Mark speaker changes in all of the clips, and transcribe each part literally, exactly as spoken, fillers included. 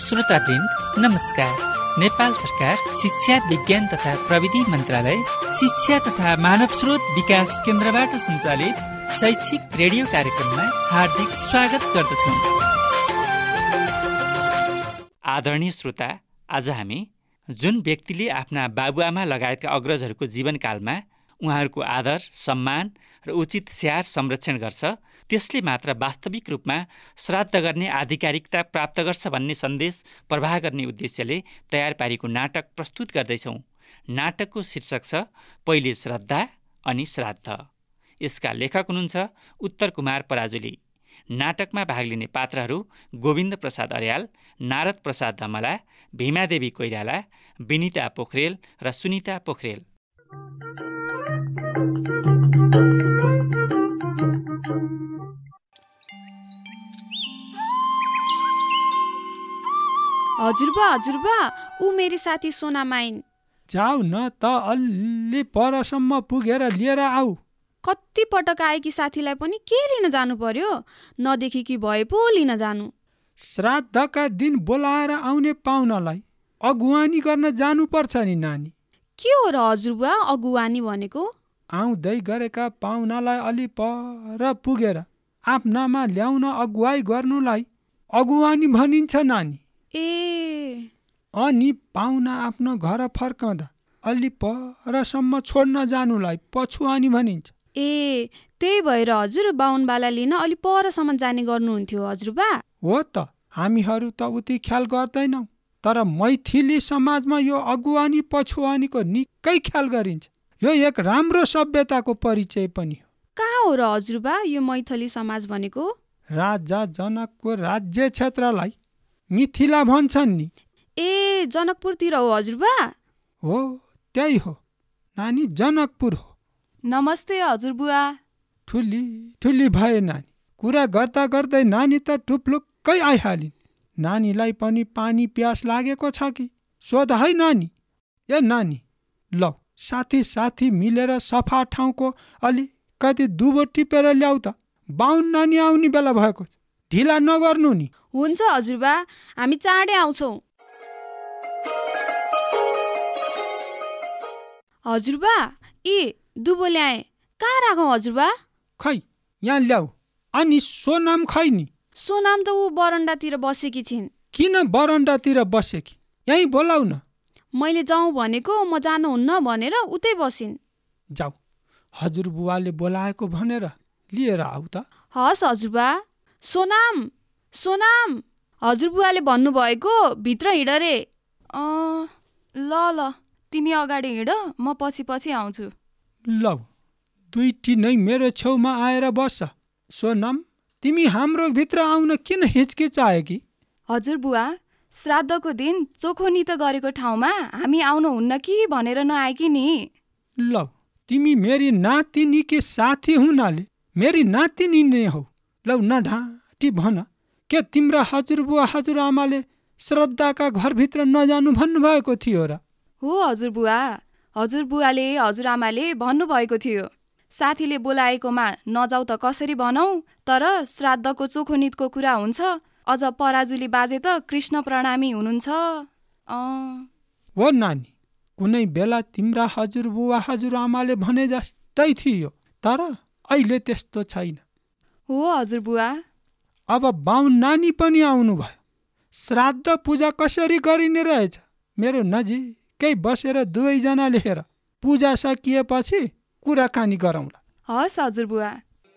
Speaker 1: श्रोतावृन्द नमस्कार। नेपाल सरकार शिक्षा विज्ञान तथा प्रविधि मन्त्रालय शिक्षा तथा मानव स्रोत विकास केन्द्रबाट सञ्चालित शैक्षिक रेडियो कार्यक्रममा हार्दिक स्वागत गर्दछौँ। आदरणीय श्रोता, आज हामी जुन व्यक्तिले आफ्ना बाबुआमा लगायतका अग्रजहरूको जीवनकालमा उहाँहरूको आदर, सम्मान र उचित स्याहार संरक्षण गर्छ, त्यसले मात्र वास्तविक रूपमा श्राद्ध गर्ने आधिकारिकता प्राप्त गर्छ भन्ने सन्देश प्रवाह गर्ने उद्देश्यले तयार पारेको नाटक प्रस्तुत गर्दैछौँ। नाटकको शीर्षक छ पहिले श्रद्धा अनि श्राद्ध। यसका लेखक हुनुहुन्छ उत्तर कुमार पराजुली। नाटकमा भाग लिने पात्रहरू गोविन्द प्रसाद अर्याल, नारद प्रसाद धमला, भीमादेवी कोइराला, विनिता पोखरेल र सुनिता पोखरेल।
Speaker 2: हजुरबा हजुरबा ऊ मेरी साथी सोनामाइन।
Speaker 3: जाऊ न त, अलि परसम्म पुगेर लिएर आऊ।
Speaker 2: कति पटक आएकी साथीलाई पनि के लिन जानु पर्यो? नदेखिकी भए पो लिन जानु।
Speaker 3: श्राद्धका दिन बोलाएर आउने पाहुनालाई अगुवानी गर्न जानुपर्छ नि नानी।
Speaker 2: के हो र हजुरबा अगुवानी भनेको?
Speaker 3: आउँदै गरेका पाहुनालाई अलि पर पुगेर आफ्नामा ल्याउन अगुवाई गर्नुलाई अगुवानी भनिन्छ नानी।
Speaker 2: ए
Speaker 3: अनि पाहुना आफ्नो घर फर्कँदा अलि परसम्म छोड्न जानुलाई पछुवानी भनिन्छ।
Speaker 2: ए त्यही भएर हजुर बाहुनबाला लिन अलि परसम्म जाने गर्नुहुन्थ्यो हजुरबा?
Speaker 3: हो त, हामीहरू त उति ख्याल गर्दैनौँ, तर मैथिली समाजमा यो अगुवानी पछुवानीको निकै ख्याल गरिन्छ। यो एक राम्रो सभ्यताको परिचय पनि हो।
Speaker 2: कहाँ हो र हजुरबा यो मैथिली समाज भनेको?
Speaker 3: राजा जनकको राज्य क्षेत्रलाई मिथिला भन्छन् नि।
Speaker 2: ए जनकपुरतिर हो हजुरबा?
Speaker 3: हो, त्यही हो नानी, जनकपुर हो।
Speaker 2: नमस्ते हजुरबुवा।
Speaker 3: ठुली ठुली भए नानी। कुरा गर्दा गर्दै नानी त टुप्लुक्कै आइहालिन्। नानीलाई पनि पानी प्यास लागेको छ कि सोध है नानी। ए नानी, लौ साथी साथी मिलेर सफा ठाउँको अलिकति दुबो टिपेर ल्याउ त। बाहुन नानी आउने बेला भएको, ढिला नगर्नु नि।
Speaker 2: हुन्छ हजुरबा, हामी चाँडै आउँछौँ। हजुरबा ए दुबो ल्याए, कहाँ राखौँ हजुरबा?
Speaker 3: खै यहाँ ल्याऊ। अनि सोनाम खै नि?
Speaker 2: सोनाम त ऊ बरन्डातिर बसेकी छिन्।
Speaker 3: किन बरन्डातिर बसेकी? यहीँ बोलाउ न।
Speaker 2: मैले जाउँ भनेको, म जानुहुन्न भनेर उतै बसिन्।
Speaker 3: जाऊ, हजुरबुवाले बोलाएको भनेर लिएर आऊ त।
Speaker 2: हस् हजुरबा। सोनाम सोनाम, हजुरबुवाले भन्नुभएको भित्र हिँड रे। अँ ल ल, तिमी अगाडि हिँड, म पछि पछि आउँछु।
Speaker 3: लौ, दुईटी नै मेरो छेउमा आएर बस्छ। सोनाम, तिमी हाम्रो भित्र आउन किन हिचकिचाए कि?
Speaker 2: हजुरबुवा, श्राद्धको दिन चोखोनी त गरेको ठाउँमा हामी आउनुहुन्न कि भनेर नआएकी नि।
Speaker 3: लौ, तिमी मेरी नातिनीकी साथी हुनाले मेरी नातिनी नै हौ। लौ नढाँटी भन, के तिम्रा हजुरबुवा हजुरआमाले श्रद्धाका घरभित्र नजानु भन्नुभएको थियो र?
Speaker 2: हो हजुरबुवा, हजुरबुवाले हजुरआमाले भन्नुभएको थियो। साथीले बोलाएकोमा नजाऊ त कसरी भनौँ, तर श्राद्धको चोखोनितको कुरा हुन्छ। अझ पराजुली बाजे त कृष्ण प्रणामी हुनुहुन्छ। अँ
Speaker 3: हो नानी, कुनै बेला तिम्रा हजुरबुवा हजुरआमाले भने जस्तै थियो, तर अहिले त्यस्तो छैन।
Speaker 2: हो हजुरबुवा।
Speaker 3: अब बाहुन नानी पनि आउनु भयो। श्राद्ध पूजा कसरी गरिने रहेछ मेरो नजिकै बसेर दुवैजनाले हेर। पूजा सकिएपछि कुराकानी गरौँला।
Speaker 2: हस् हजुरबुवा।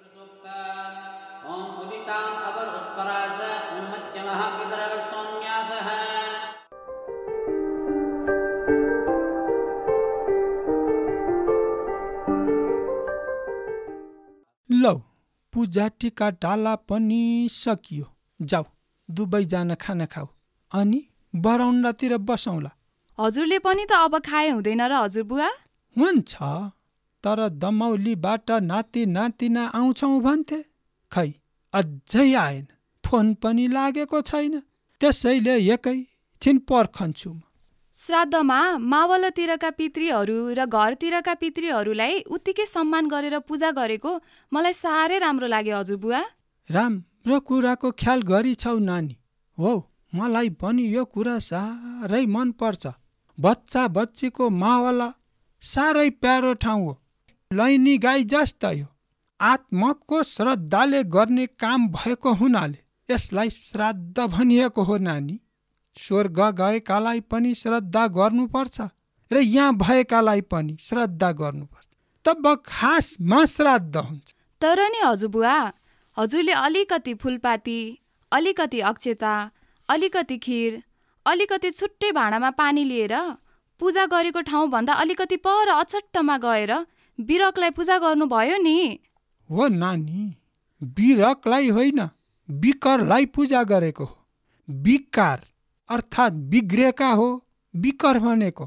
Speaker 3: लौ, पूजा टिका डाला पनि सकियो। जाऊ, दुवैजना खाना खाऊ अनि बरौन्डातिर बसौँला।
Speaker 2: हजुरले पनि त अब खाए हुँदैन र हजुरबुवा?
Speaker 3: हुन्छ, तर दमौलीबाट नाति नातिना आउँछौँ भन्थे, खै अझै आएन। फोन पनि लागेको छैन, त्यसैले एकैछिन पर्खन्छु म।
Speaker 2: श्राद्धमा मावलतिरका पितृहरू र घरतिरका पितृहरूलाई उत्तिकै सम्मान गरेर पूजा गरेको मलाई साह्रै राम्रो लाग्यो हजुरबुवा।
Speaker 3: राम्रो कुराको ख्याल गरिछौ नानी। हो, मलाई पनि यो कुरा साह्रै मनपर्छ। बच्चा बच्चीको मावला साह्रै प्यारो ठाउँ हो, लैनी गाई जस्तै हो। आत्माको श्रद्धाले गर्ने काम भएको हुनाले यसलाई श्राद्ध भनिएको हो नानी। स्वर्ग गएकालाई पनि श्रद्धा गर्नुपर्छ र यहाँ भएकालाई पनि श्रद्धा गर्नुपर्छ, तब खासमा श्राद्ध हुन्छ।
Speaker 2: तर नि हजुरबुवा, हजुरले अलिकति फुलपाती, अलिकति अक्षता, अलिकति खिर, अलिकति छुट्टै भाँडामा पानी लिएर पूजा गरेको ठाउँभन्दा अलिकति पर अछट्टमा गएर बिरकलाई पूजा गर्नुभयो नि।
Speaker 3: हो नानी, बिरकलाई होइन, बिकरलाई पूजा गरेको हो। बिकार अर्थात् बिग्रेका हो बिकर भनेको।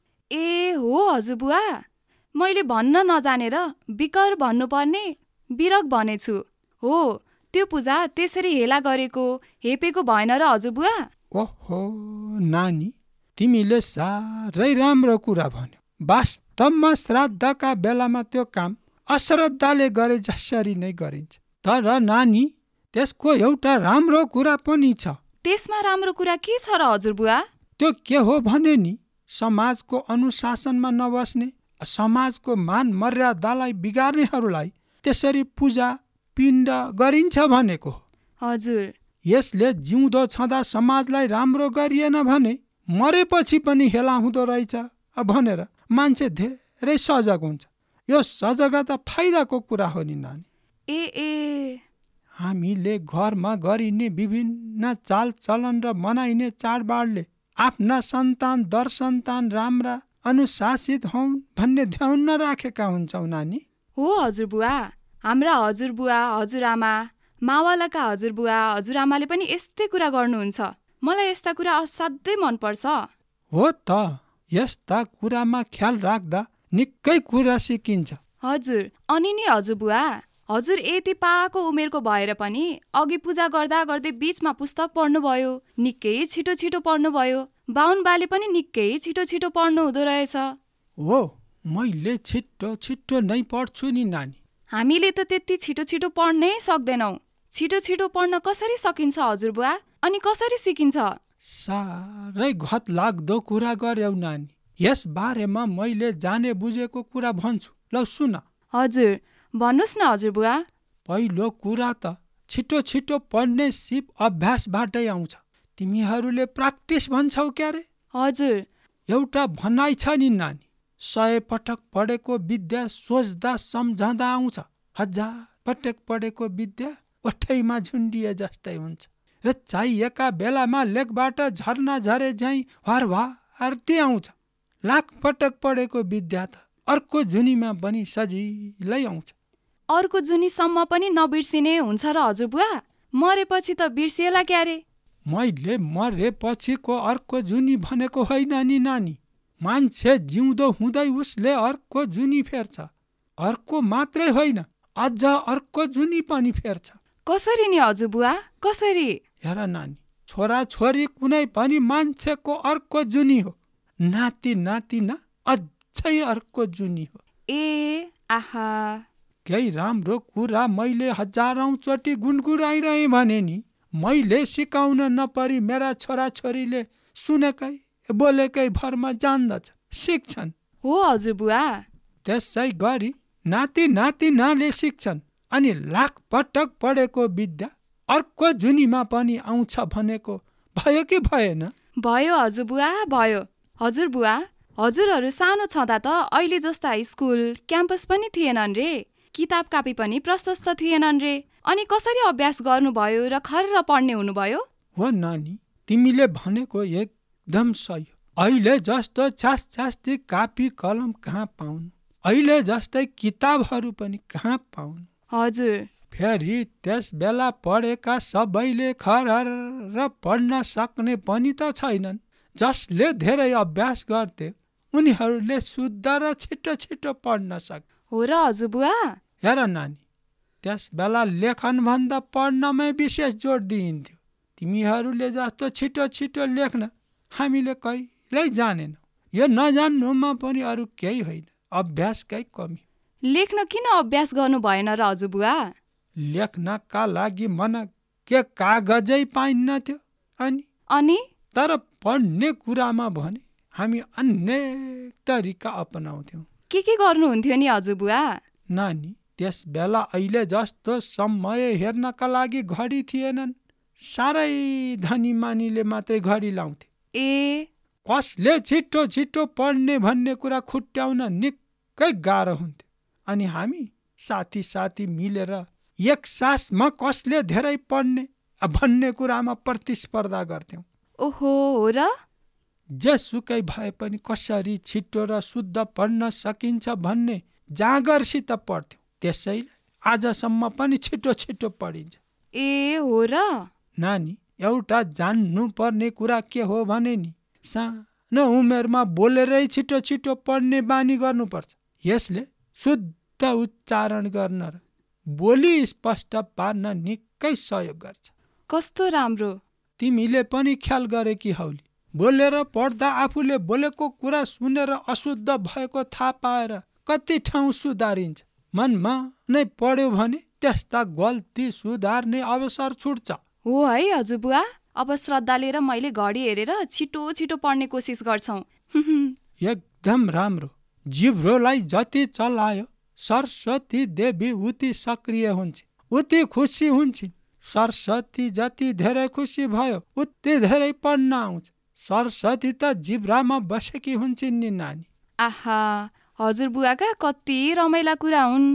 Speaker 2: ए हो हजुरबुवा, मैले भन्न नजानेर बिकर भन्नुपर्ने बिरक भनेछु। हो, त्यो पूजा त्यसरी हेला गरेको हेपेको भएन र हजुरबुवा?
Speaker 3: ओहो नानी, तिमीले साह्रै राम्रो कुरा भन्यो। वास्तवमा श्राद्धका बेलामा त्यो काम अश्रद्धाले गरे जसरी नै गरिन्छ। तर नानी, त्यसको एउटा राम्रो कुरा पनि छ।
Speaker 2: त्यसमा राम्रो कुरा के छ र हजुरबुवा?
Speaker 3: त्यो के हो भने नि, समाजको अनुशासनमा नबस्ने, समाजको मान मर्यादालाई बिगार्नेहरूलाई त्यसरी पूजा पिण्ड गरिन्छ भनेको हो।
Speaker 2: हजुर,
Speaker 3: यसले जिउँदो छँदा समाजलाई राम्रो गरिएन भने मरेपछि पनि हेला हुँदो रहेछ भनेर मान्छे धेरै सजग हुन्छ। यो सजगता फाइदाको कुरा हो नि नानी।
Speaker 2: ए ए
Speaker 3: हामीले घरमा गरिने विभिन्न चालचलन र मनाइने चाडबाडले आफ्ना सन्तान दर सन्तान राम्रा अनुशासित हुन् भन्ने ध्यान नराखेका हुन्छौ नानी।
Speaker 2: हो हजुरबुवा, हाम्रा हजुरबुवा हजुरआमा, मावलाका हजुरबुवा हजुरआमाले पनि यस्तै कुरा गर्नुहुन्छ। मलाई यस्ता कुरा असाध्यै मनपर्छ।
Speaker 3: हो त, यस्ता कुरामा ख्याल राख्दा निकै कुरा सिकिन्छ।
Speaker 2: हजुर, अनि नि हजुरबुवा, हजुर यति पाको उमेरको भएर पनि अघि पूजा गर्दा गर्दै बीचमा पुस्तक पढ्नुभयो, निकै छिटो छिटो पढ्नुभयो। बाहुन बाले पनि निकै छिटो छिटो पढ्नु हुँदो रहेछ।
Speaker 3: हो, मैले छिटो छिटो नै पढ्छु नि नानी।
Speaker 2: हामीले त त्यति छिटो छिटो पढ्नै सक्दैनौ। छिटो छिटो पढ्न कसरी सकिन्छ हजुरबुवा, अनि कसरी सिकिन्छ?
Speaker 3: साह्रै घत लाग्दो कुरा गर्यौ नानी। यस बारेमा मैले जाने बुझेको कुरा भन्छु, ल सुन।
Speaker 2: हजुर, भन्नुहोस् न हजुरबुवा।
Speaker 3: पहिलो कुरा त छिटो छिटो पढ्ने सिप अभ्यासबाटै आउँछ। तिमीहरूले प्र्याक्टिस भन्छौ क्यारे?
Speaker 2: हजुर।
Speaker 3: एउटा भनाइ छ नि नानी, सय पटक पढेको विद्या सोच्दा सम्झँदा आउँछ, हजार पटक पढेको विद्या ओठैमा झुन्डिए जस्तै हुन्छ। र चाहिएका बेलामा लेखबाट झर्ना झरे झैँ हरवार्ती आउँछ। लाख पटक पढेको विद्या त अर्को जुनीमा पनि सजिलै आउँछ।
Speaker 2: अर्को जुनीसम्म पनि नबिर्सिने हुन्छ र हजुरबुवा? मरेपछि त बिर्सिएला क्यारे?
Speaker 3: मैले मरेपछिको अर्को जुनी भनेको होइन नि नानी। मान्छे जिउँदो हुँदै उसले अर्को जुनी फेर्छ। अर्को मात्रै होइन, अझ अर्को जुनी पनि फेर्छ।
Speaker 2: कसरी नि हजुरबुवा, कसरी?
Speaker 3: हेर नानी, छोरा छोरी कुनै पनि मान्छेको अर्को जुनी हो। नाति नातिना अझै अर्को जुनी हो।
Speaker 2: ए आहा,
Speaker 3: केही राम्रो कुरा मैले हजारौं चोटि गुनगुनाइरहेँ भने नि मैले सिकाउन नपरी मेरा छोरा छोरीले सुनेकै बोलेकै भरमा जान्दछ, सिक्छन्।
Speaker 2: हो हजुरबुवा।
Speaker 3: त्यसै गरी नाति नातिनाले सिक्छन्। अनि लाख पटक पढेको विद्या अर्को जुनीमा पनि आउँछ भनेको भयो कि भएन?
Speaker 2: भयो हजुरबुवा, भयो। हजुरबुवा, हजुरहरू सानो छँदा त अहिले जस्ता स्कुल क्याम्पस पनि थिएनन् रे, किताब कापी पनि प्रशस्त थिएनन् रे। अनि कसरी अभ्यास गर्नुभयो र खर्र पढ्ने हुनुभयो?
Speaker 3: हो नानी, तिमीले भनेको एकदम सही। अहिले जस्तो छास छास्ती कापी कलम कहाँ पाउनु, अहिले जस्तै किताबहरू पनि कहाँ पाउनु।
Speaker 2: हजुर।
Speaker 3: फेरि त्यस बेला पढेका सबैले खरर र पढ्न सक्ने पनि त छैनन्। जसले धेरै अभ्यास गर्थे उनीहरूले शुद्ध र छिटो छिटो पढ्न सक्थे।
Speaker 2: हो र हजुरबुवा?
Speaker 3: हेर नानी, त्यस बेला लेखन भन्दा पढ्नमै विशेष जोड दिइन्थ्यो। तिमीहरूले जस्तो छिटो छिटो लेख्न हामीले कहिल्यै जानेनौँ। यो नजान्नुमा पनि अरू केही होइन, अभ्यासकै कमी।
Speaker 2: लेख्न किन अभ्यास गर्नु भएन र हजुरबुवा?
Speaker 3: लेख्नका लागि मन के कागजै पाइन्न थियो। अनि
Speaker 2: अनि
Speaker 3: तर पढ्ने कुरामा भने हामी अनेक तरिका अपनाउँथ्यौँ।
Speaker 2: के के गर्नुहुन्थ्यो नि हजुरबुवा?
Speaker 3: नानी, त्यस बेला अहिले जस्तो समय हेर्नका लागि घडी थिएनन्। साह्रै धनी मानीले मात्रै घडी लाउँथे।
Speaker 2: ए
Speaker 3: कसले छिटो छिटो पढ्ने भन्ने कुरा खुट्याउन निकै गाह्रो हुन्थ्यो। अनि हामी साथी साथी मिलेर एक सासमा कसले धेरै पढ्ने भन्ने कुरामा प्रतिस्पर्धा गर्थ्यौँ।
Speaker 2: ओहो, हो र?
Speaker 3: जेसुकै भए पनि कसरी छिटो र शुद्ध पढ्न सकिन्छ भन्ने जाँगरसित पढ्थ्यौँ। त्यसैले आजसम्म पनि छिटो छिटो पढिन्छ।
Speaker 2: ए हो र?
Speaker 3: नानी, एउटा जान्नु पर्ने कुरा के हो भने नि, सानो उमेरमा बोलेरै छिटो छिटो पढ्ने बानी गर्नुपर्छ। यसले शुद्ध उच्चारण गर्न र बोली स्पष्ट पार्न निकै सहयोग गर्छ।
Speaker 2: कस्तो राम्रो!
Speaker 3: तिमीले पनि ख्याल गरे कि हौली, बोलेर पढ्दा आफूले बोलेको कुरा सुनेर अशुद्ध भएको थाहा पाएर कति ठाउँ सुधारिन्छ। मनमा नै पढ्यो भने त्यस्ता गल्ती सुधार्ने अवसर छुट्छ।
Speaker 2: हो है हजुरबुवा, अब श्रद्धाले र मैले घडी हेरेर छिटो छिटो पढ्ने कोसिस गर्छौँ।
Speaker 3: एकदम राम्रो। जिब्रोलाई जति चलायो सरस्वती देवी उति सक्रिय हुन्छ, उति खुसी हुन्छ। सरस्वती जति धेरै खुसी भयो उति धेरै पढ्न आउँछ। सरस्वती त जिब्रामा बसेकी हुन्छन् नि नानी।
Speaker 2: आहा, हजुरबुवाका कति रमाइला कुरा हुन्।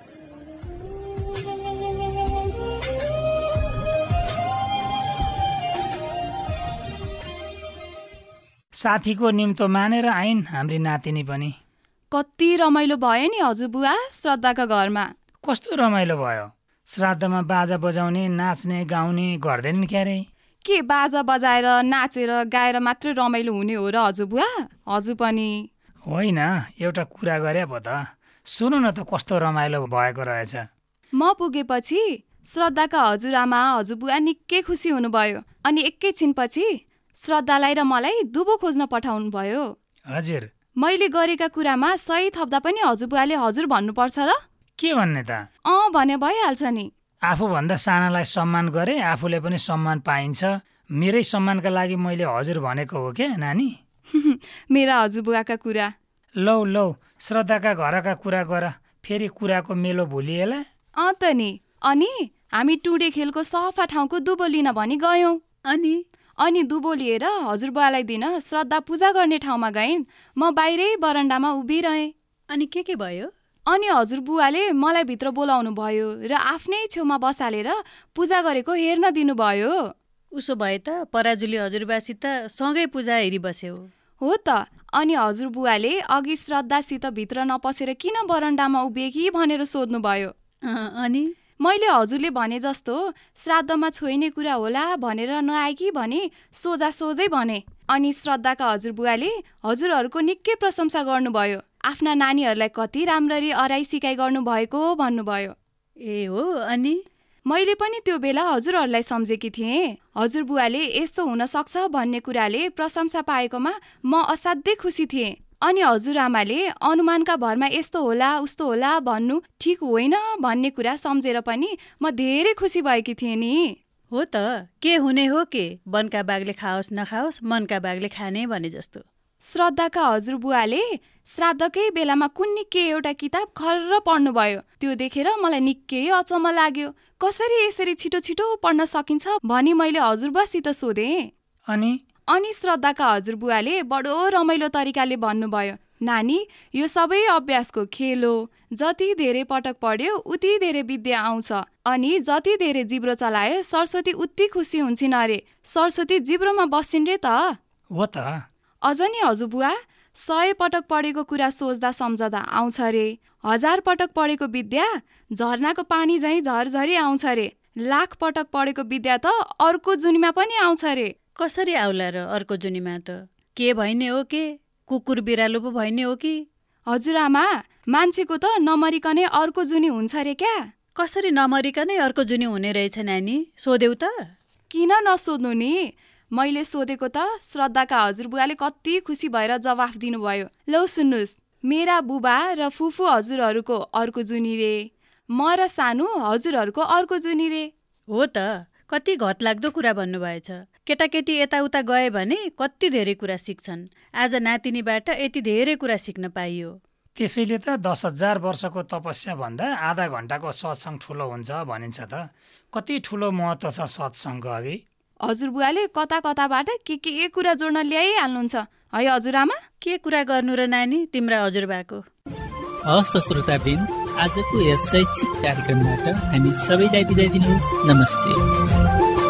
Speaker 4: साथीको निम्तो मानेर आइन् हाम्री नातिनी पनि।
Speaker 2: कति रमाइलो भयो नि हजुरबुवा श्रद्धाका घरमा।
Speaker 4: कस्तो रमाइलो भयो? श्राद्धमा बाजा बजाउने, नाच्ने, गाउने गर्दैनन् क्यारे?
Speaker 2: के बाजा बजाएर नाचेर गाएर मात्रै रमाइलो हुने हो र हजुरबुवा? हजुर पनि
Speaker 4: होइन, एउटा कुरा गरे पो त। सुन्नु न त कस्तो रमाइलो भएको रहेछ।
Speaker 2: म पुगेपछि श्रद्धाका हजुरआमा हजुरबुवा निकै खुसी हुनुभयो। अनि एकैछिनपछि श्रद्धालाई र मलाई दुबो खोज्न पठाउनु भयो।
Speaker 4: हजुर,
Speaker 2: मैले गरेका कुरामा सही थप्दा पनि हजुरबुवाले हजुर भन्नुपर्छ र?
Speaker 4: के भन्ने त?
Speaker 2: अँ भने भइहाल्छ नि।
Speaker 4: आफूभन्दा सानालाई सम्मान गरे आफूले पनि सम्मान पाइन्छ। मेरै सम्मानका लागि मैले हजुर भनेको हो क्या नानी?
Speaker 2: मेरा हजुरबुवाका कुरा।
Speaker 4: लौ लौ श्रद्धाका घरका कुरा गर, फेरि कुराको मेलो भुलिएला।
Speaker 2: अँ त नि। अनि हामी टुडे खेलको सफा ठाउँको दुबो लिन भनी गयौँ।
Speaker 5: अनि
Speaker 2: अनि दुबो लिएर हजुरबुवालाई दिन श्रद्धा पूजा गर्ने ठाउँमा गइन्। म बाहिरै बरन्डामा उभिरहेँ।
Speaker 5: अनि के के भयो?
Speaker 2: अनि हजुरबुवाले मलाई भित्र बोलाउनु भयो र आफ्नै छेउमा बसालेर पूजा गरेको हेर्न दिनुभयो।
Speaker 5: उसो भए त पराजुली हजुरबासित सँगै पूजा हेरी बस्यो।
Speaker 2: हो त। अनि हजुरबुवाले अघि श्रद्धासित भित्र नपसेर किन बरन्डामा उभिएकी भनेर सोध्नुभयो।
Speaker 5: अनि
Speaker 2: मैले हजुरले भने जस्तो श्राद्धमा छोइने कुरा होला भनेर नआएकी भने सोझा सोझै भने। अनि श्रद्धाका हजुरबुवाले हजुरहरूको निकै प्रशंसा गर्नुभयो। आफ्ना नानीहरूलाई कति राम्ररी अराई सिकाइ गर्नुभएको भन्नुभयो।
Speaker 5: ए हो। अनि
Speaker 2: मैले पनि त्यो बेला हजुरहरूलाई सम्झेकी थिएँ। हजुरबुवाले यस्तो हुन सक्छ भन्ने कुराले प्रशंसा पाएकोमा म असाध्यै खुसी थिएँ। अनि हजुरआमाले अनुमानका भरमा यस्तो होला उस्तो होला भन्नु ठिक होइन भन्ने कुरा सम्झेर पनि म धेरै खुसी भएकी थिएँ नि।
Speaker 5: हो त, के हुने हो के, वनका बाघले खाओस् नखाओस् मनका बाघले खाने भने जस्तो।
Speaker 2: श्रद्धाका हजुरबुवाले श्राद्धकै बेलामा कुन्नी के एउटा किताब खर्र पढ्नुभयो। त्यो देखेर मलाई निकै अचम्म लाग्यो। कसरी यसरी छिटो छिटो पढ्न सकिन्छ भनी मैले हजुरबुवासित सोधेँ।
Speaker 4: अनि
Speaker 2: अनि श्रद्धाका हजुरबुवाले बडो रमाइलो तरिकाले भन्नुभयो, नानी यो सबै अभ्यासको खेल हो। जति धेरै पटक पढ्यो उति धेरै विद्या आउँछ। अनि जति धेरै जिब्रो चलायो सरस्वती उति खुसी हुन्छन् अरे। सरस्वती जिब्रोमा बस्छिन् रे त।
Speaker 4: हो त।
Speaker 2: अझ नि हजुरबुवा, सय पटक पढेको कुरा सोच्दा सम्झदा आउँछ रे। हजार पटक पढेको विद्या झरनाको पानी झैँ झरझरी आउँछ रे। लाख पटक पढेको विद्या त अर्को जुनीमा पनि आउँछ रे।
Speaker 5: कसरी आउला र अर्को जुनीमा त? के भइने हो के? कुकुर बिरालो पो भइने हो कि?
Speaker 2: हजुरआमा, मान्छेको त नमरिकनै अर्को जुनी हुन्छ रे क्या।
Speaker 5: कसरी नमरिकनै अर्को जुनी हुने रहेछ नानी? सोध्यौ त?
Speaker 2: किन नसोध्नु नि, मैले सोधेको त श्रद्धाका हजुरबुवाले कति खुसी भएर जवाफ दिनुभयो। लौ सुन्नुहोस्, मेरा बुबा र फुफू हजुरहरूको अर्को जुनी रे, म र सानो हजुरहरूको अर्को जुनी रे।
Speaker 5: हो त, कति घत लाग्दो कुरा भन्नुभएछ। केटाकेटी यताउता गए भने कति धेरै कुरा सिक्छन्। आज नातिनीबाट यति धेरै कुरा सिक्न पाइयो।
Speaker 4: त्यसैले त दस हजार वर्षको तपस्या भन्दा आधा घण्टाको सत्सङ्ग ठुलो हुन्छ भनिन्छ त। कति ठुलो महत्त्व छ सत्सङ्गको अघि।
Speaker 2: हजुरबुवाले कता कताबाट के के कुरा जोड्न ल्याइहाल्नुहुन्छ है हजुरआमा।
Speaker 5: के कुरा गर्नु र नानी तिम्रा हजुरबाको।
Speaker 6: हवस् त श्रोतावृन्द, आजको यस शैक्षिक कार्यक्रमबाट हामी सबैलाई बिदा दिनुहोस्। नमस्ते।